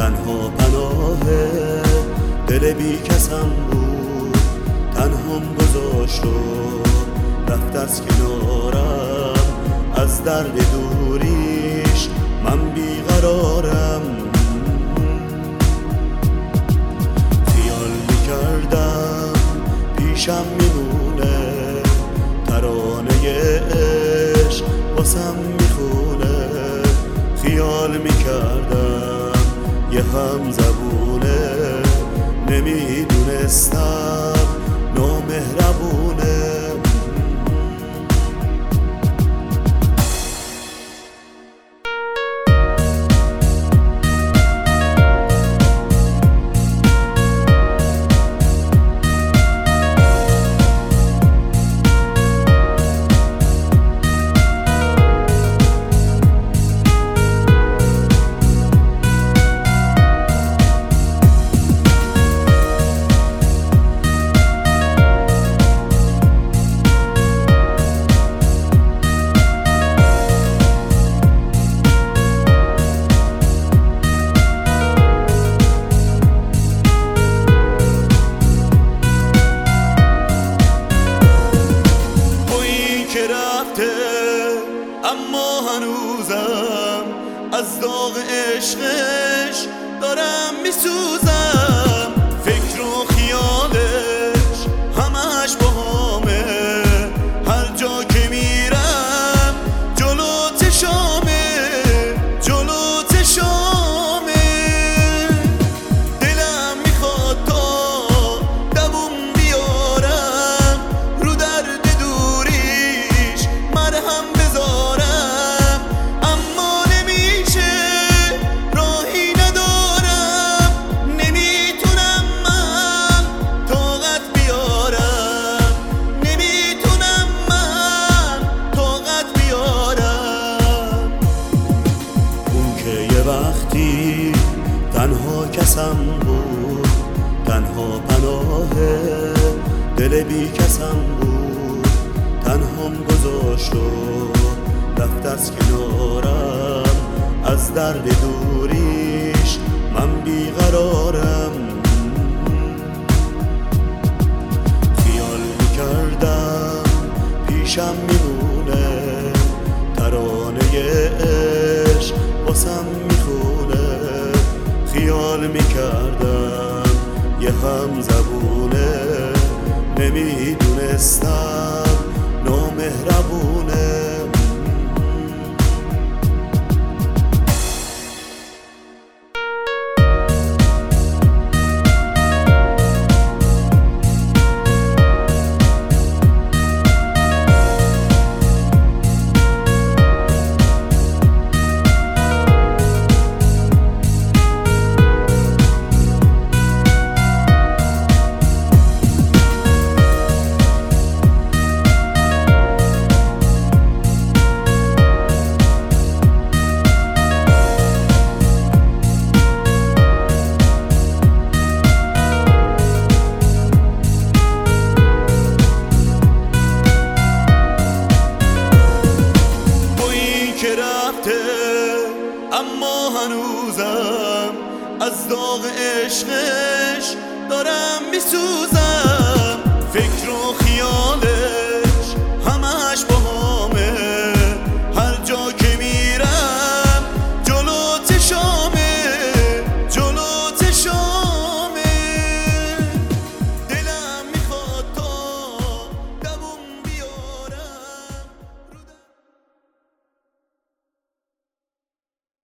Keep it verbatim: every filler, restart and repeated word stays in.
تنها پناه دل بی کسم بود، تنهام گذاشت و رفت از کنارم. از درد دوریش من بیقرارم، خیال میکردم پیشم میمونه، ترانه عشق واسم میخونه. خیال میکردم یه هم زبونه، نمیدونستم نامهربونه. اما هنوزم از داغ عشقش دارم میسوزم. فکر و خیالش همش باهامه، هر جا که میرم جلو چشامه، جلو چشامه. دلم میخواد تا دووم بیارم، رو درد دوریش مرهم بذارم. اما نمیشه، راهی ندارم، نمیتونم من طاقت بیارم، نمیتونم من طاقت بیارم. اون که یه وقتی تنها کسم بود، تنها پناه دل بی کسم بود، تنهام گذاشت و رفت از کنارم. از درد دوریش من بیقرارم، خیال میکردم پیشم میمونه، ترانه عشق واسم میخونه. خیال میکردم یه هم زبونه، نمیدونستم نامهربونه. اما هنوزم از داغ عشقش دارم میسوزم. فکر و خیال